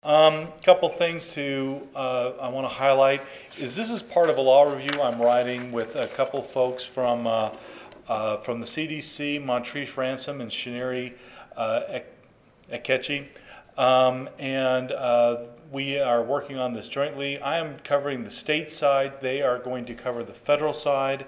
Couple things I want to highlight is this is part of a law review I'm writing with a couple folks from the CDC, Montrese Ransom and Shineri Akechi, and we are working on this jointly. I am covering the state side; they are going to cover the federal side.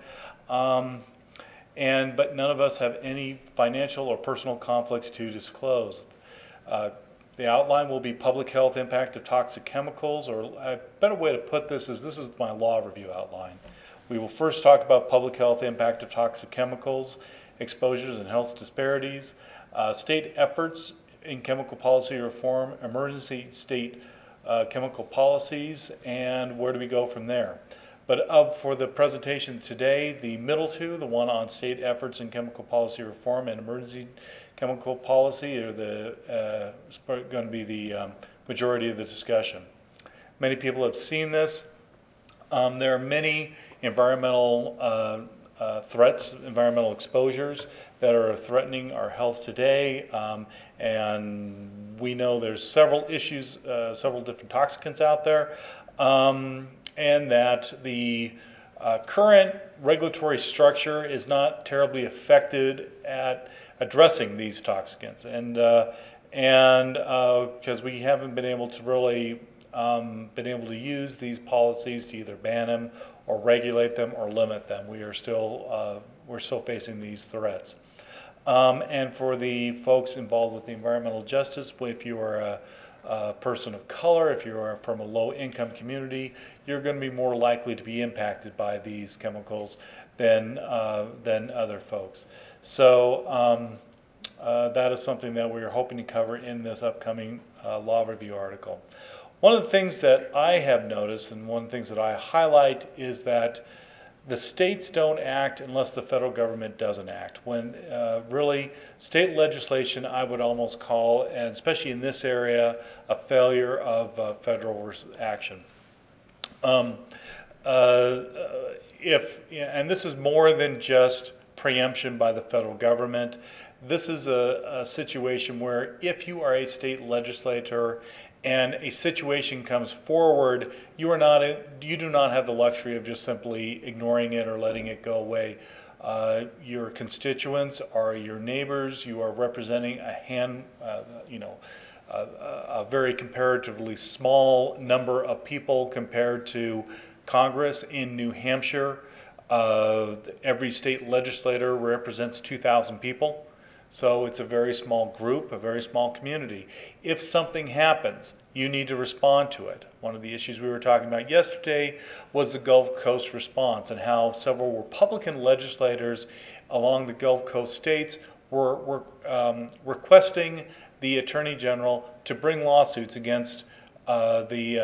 But none of us have any financial or personal conflicts to disclose. Uh, the outline will be public health impact of toxic chemicals, or a better way to put this is my law review outline. We will first talk about public health impact of toxic chemicals, exposures and health disparities, state efforts in chemical policy reform, emergency state chemical policies, and where do we go from there. But for the presentation today, the middle two, the one on state efforts in chemical policy reform and emergency chemical policy, are going to be the majority of the discussion. Many people have seen this. There are many environmental threats, environmental exposures that are threatening our health today, and we know there's several issues, several different toxicants out there. And that the current regulatory structure is not terribly effective at addressing these toxicants, and because we haven't been able to really been able to use these policies to either ban them or regulate them or limit them. We're still facing these threats. And for the folks involved with the environmental justice, if you are a person of color, if you are from a low-income community, you're going to be more likely to be impacted by these chemicals than other folks. So that is something that we're hoping to cover in this upcoming law review article. One of the things that I have noticed, and one of the things that I highlight, is that the states don't act unless the federal government doesn't act. When really state legislation, I would almost call, and especially in this area, a failure of federal action. And this is more than just preemption by the federal government. This is a situation where if you are a state legislator and a situation comes forward, you do not have the luxury of just simply ignoring it or letting it go away. Your constituents are your neighbors. You are representing a very comparatively small number of people compared to Congress in New Hampshire. Every state legislator represents 2,000 people. So it's a very small group, a very small community. If something happens, you need to respond to it. One of the issues we were talking about yesterday was the Gulf Coast response and how several Republican legislators along the Gulf Coast states were requesting the Attorney General to bring lawsuits against the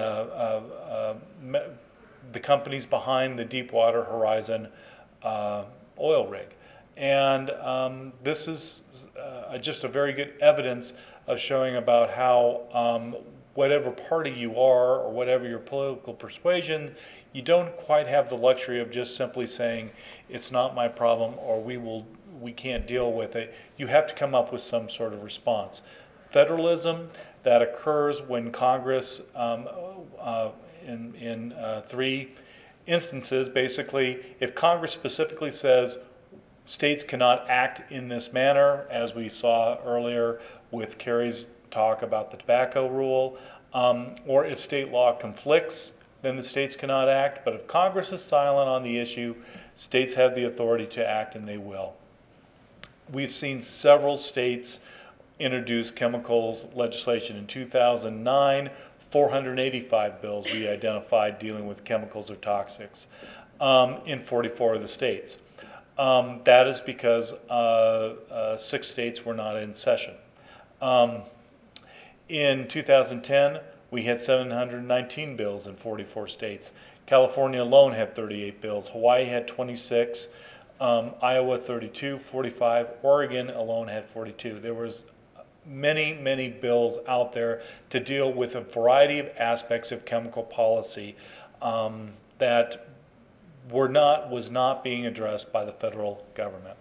companies behind the Deepwater Horizon oil rig. And this is just a very good evidence of showing about how whatever party you are or whatever your political persuasion, you don't quite have the luxury of just simply saying it's not my problem or we can't deal with it. You have to come up with some sort of response. Federalism that occurs when Congress, in three instances, basically, if Congress specifically says states cannot act in this manner, as we saw earlier with Kerry's talk about the tobacco rule, or if state law conflicts, then the states cannot act. But if Congress is silent on the issue, states have the authority to act, and they will. We've seen several states introduce chemicals legislation. In 2009, 485 bills we identified dealing with chemicals or toxics in 44 of the states. That is because 6 states were not in session. In 2010, we had 719 bills in 44 states. California alone had 38 bills. Hawaii had 26. Iowa 32, 45. Oregon alone had 42. There was many, many bills out there to deal with a variety of aspects of chemical policy that was not being addressed by the federal government.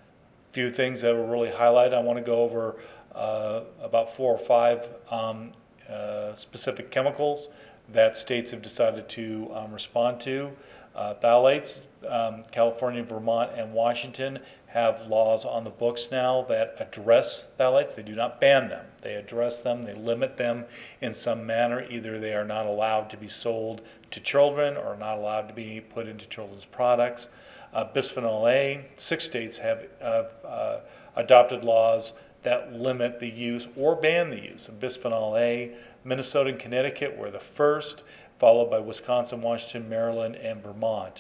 Few things that will really highlight. I want to go over about 4 or 5 specific chemicals that states have decided to respond to. Phthalates, California, Vermont, and Washington have laws on the books now that address phthalates. They do not ban them. They address them. They limit them in some manner. Either they are not allowed to be sold to children or not allowed to be put into children's products. Bisphenol A, 6 states have adopted laws that limit the use or ban the use of bisphenol A. Minnesota and Connecticut were the first, followed by Wisconsin, Washington, Maryland, and Vermont.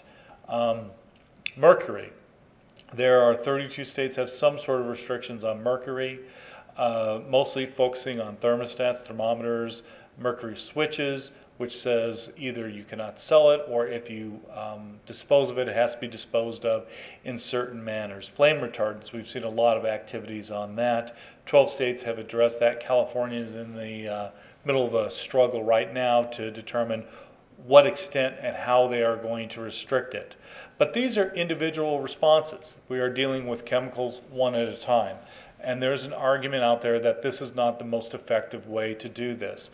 Mercury. There are 32 states that have some sort of restrictions on mercury, mostly focusing on thermostats, thermometers, mercury switches, which says either you cannot sell it or if you dispose of it, it has to be disposed of in certain manners. Flame retardants, we've seen a lot of activities on that. 12 states have addressed that. California is in the middle of a struggle right now to determine what extent and how they are going to restrict it. But these are individual responses. We are dealing with chemicals one at a time. And there's an argument out there that this is not the most effective way to do this.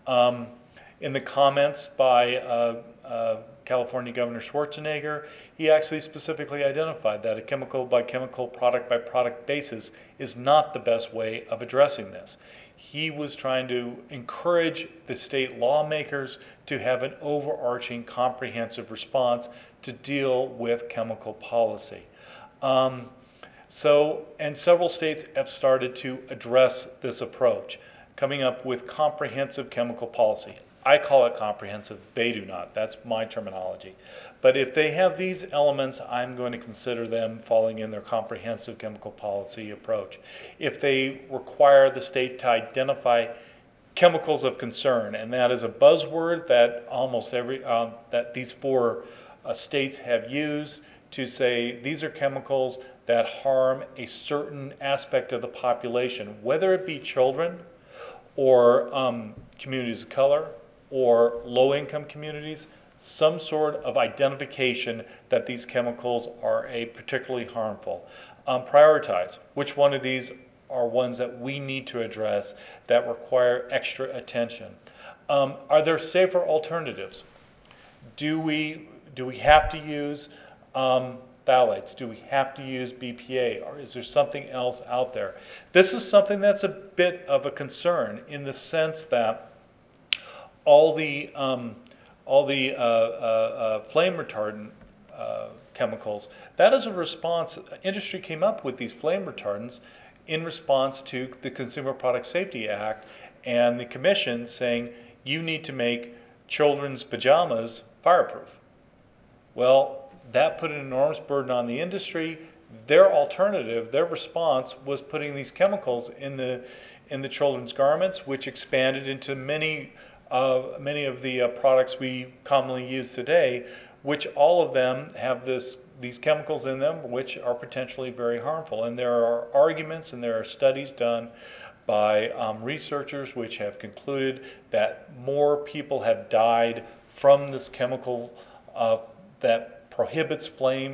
In the comments by California Governor Schwarzenegger, he actually specifically identified that a chemical by chemical, product by product basis is not the best way of addressing this. He was trying to encourage the state lawmakers to have an overarching comprehensive response to deal with chemical policy. And several states have started to address this approach, coming up with comprehensive chemical policy. I call it comprehensive, they do not. That's my terminology. But if they have these elements, I'm going to consider them falling in their comprehensive chemical policy approach. If they require the state to identify chemicals of concern, and that is a buzzword that almost that these 4 states have used to say these are chemicals that harm a certain aspect of the population, whether it be children or communities of color, or low-income communities, some sort of identification that these chemicals are particularly harmful. Prioritize which one of these are ones that we need to address that require extra attention. Are there safer alternatives? Do we have to use phthalates? Do we have to use BPA? Or is there something else out there? This is something that's a bit of a concern in the sense that all the flame retardant chemicals, that is a response. Industry came up with these flame retardants in response to the Consumer Product Safety Act and the commission saying you need to make children's pajamas fireproof. Well, that put an enormous burden on the industry. Their alternative, their response was putting these chemicals in the children's garments, which expanded into many of the products we commonly use today, which all of them have these chemicals in them which are potentially very harmful. And there are arguments and there are studies done by researchers which have concluded that more people have died from this chemical that prohibits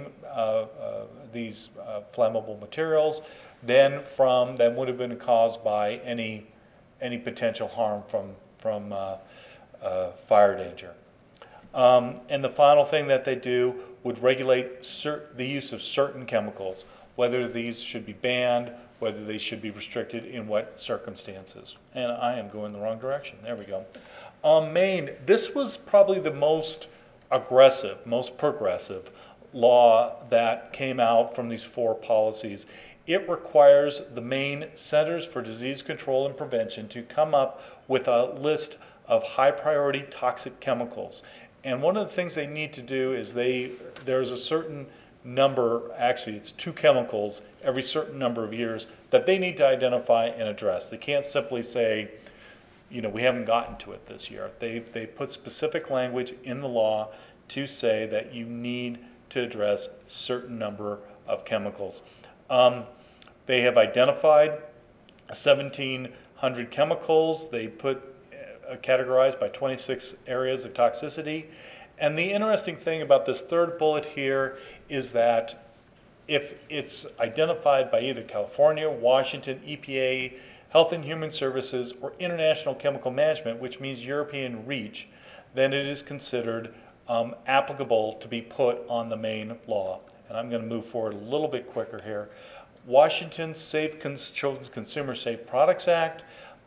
these flammable materials than would have been caused by any potential harm from fire danger. And the final thing that they do would regulate the use of certain chemicals, whether these should be banned, whether they should be restricted, in what circumstances. And I am going the wrong direction. There we go. Maine, this was probably the most aggressive, most progressive law that came out from these 4 policies. It requires the Maine Centers for Disease Control and Prevention to come up with a list of high priority toxic chemicals. And one of the things they need to do is there's a certain number, actually it's 2 chemicals every certain number of years that they need to identify and address. They can't simply say, we haven't gotten to it this year. They put specific language in the law to say that you need to address certain number of chemicals. They have identified 1,700 chemicals. They categorized by 26 areas of toxicity. And the interesting thing about this 3rd bullet here is that if it's identified by either California, Washington, EPA, Health and Human Services, or International Chemical Management, which means European REACH, then it is considered applicable to be put on the Maine law. And I'm going to move forward a little bit quicker here. Washington's Children's Consumer Safe Products Act,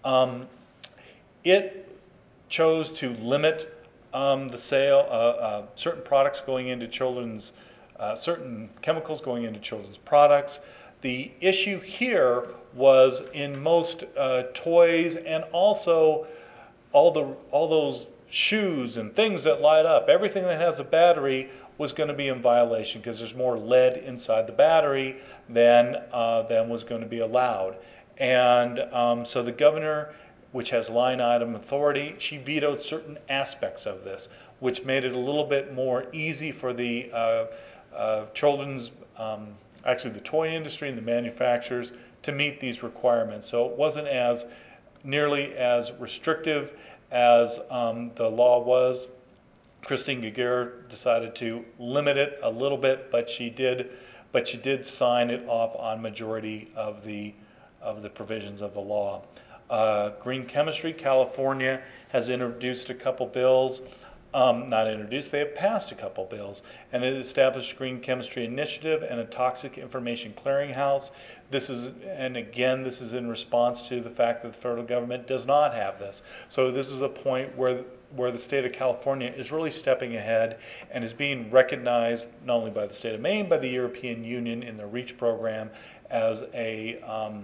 it chose to limit the sale of certain products going into children's, certain chemicals going into children's products. The issue here was in most toys, and also all those shoes and things that light up. Everything that has a battery was going to be in violation because there's more lead inside the battery than was going to be allowed. And so the governor, which has line item authority, she vetoed certain aspects of this, which made it a little bit more easy for the children's, actually the toy industry and the manufacturers to meet these requirements. So it wasn't as nearly as restrictive as the law was. Christine Gegear decided to limit it a little bit, but she did sign it off on majority of the provisions of the law. Green Chemistry, California has introduced a couple bills. Not introduced, they have passed a couple bills, and it established a Green Chemistry Initiative and a Toxic Information Clearinghouse. This is in response to the fact that the federal government does not have this. So this is a point where the state of California is really stepping ahead and is being recognized not only by the state of Maine, by the European Union in the REACH program as a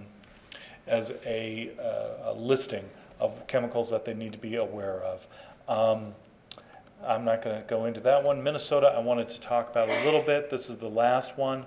listing of chemicals that they need to be aware of. I'm not going to go into that one. Minnesota, I wanted to talk about a little bit. This is the last one.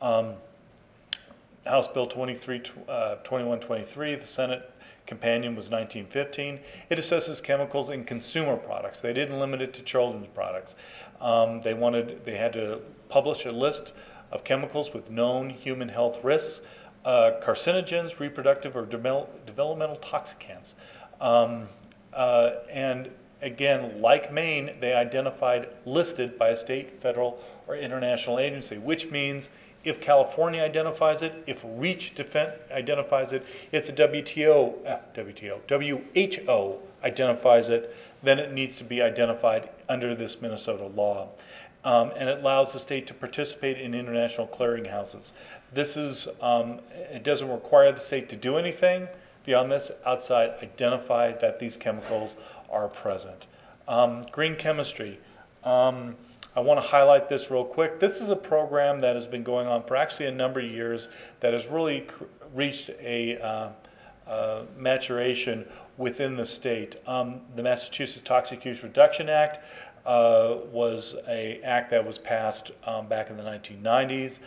House Bill 2123, the Senate companion was 1915. It assesses chemicals in consumer products. They didn't limit it to children's products. They had to publish a list of chemicals with known human health risks, carcinogens, reproductive or developmental toxicants. And again, like Maine, they identified listed by a state, federal, or international agency, which means if California identifies it, if REACH identifies it, if the WHO identifies it, then it needs to be identified under this Minnesota law. And it allows the state to participate in international clearinghouses. It doesn't require the state to do anything beyond this, outside identify that these chemicals are present. Green Chemistry. I want to highlight this real quick. This is a program that has been going on for actually a number of years that has really reached a maturation within the state. The Massachusetts Toxic Use Reduction Act was an act that was passed back in the 1990s.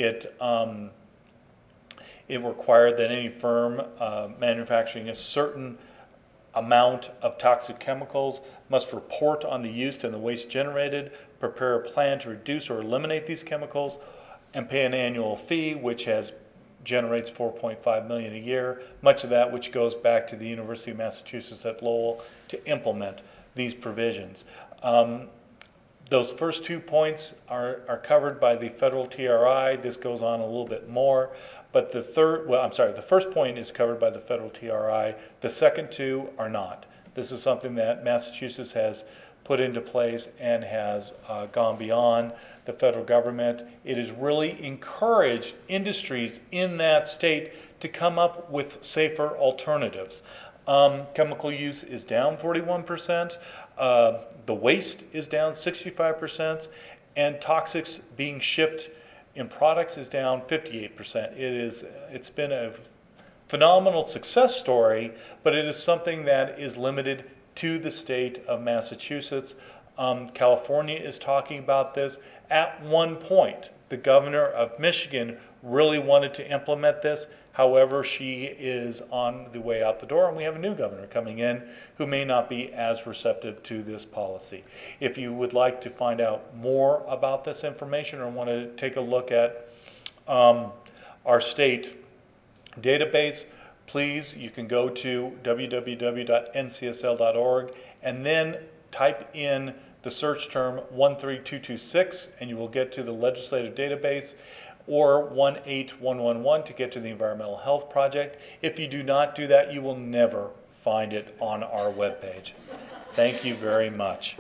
It required that any firm manufacturing a certain amount of toxic chemicals must report on the use and the waste generated, prepare a plan to reduce or eliminate these chemicals, and pay an annual fee, which generates $4.5 million a year, much of that which goes back to the University of Massachusetts at Lowell to implement these provisions. Those first 2 points are covered by the federal TRI. This goes on a little bit more, but the first point is covered by the federal TRI. The second two are not. This is something that Massachusetts has put into place and has gone beyond the federal government. It has really encouraged industries in that state to come up with safer alternatives. Chemical use is down 41%. The waste is down 65%, and toxics being shipped in products is down 58%. It's been a phenomenal success story, but it is something that is limited to the state of Massachusetts. California is talking about this. At one point, the governor of Michigan really wanted to implement this. However, she is on the way out the door, and we have a new governor coming in who may not be as receptive to this policy. If you would like to find out more about this information or want to take a look at our state database, please, you can go to www.ncsl.org and then type in the search term 13226 and you will get to the legislative database. or 18111 to get to the Environmental Health Project. If you do not do that, you will never find it on our webpage. Thank you very much.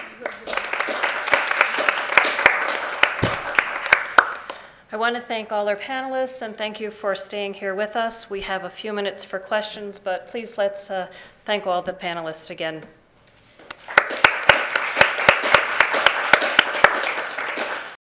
I want to thank all our panelists and thank you for staying here with us. We have a few minutes for questions, but please let's thank all the panelists again.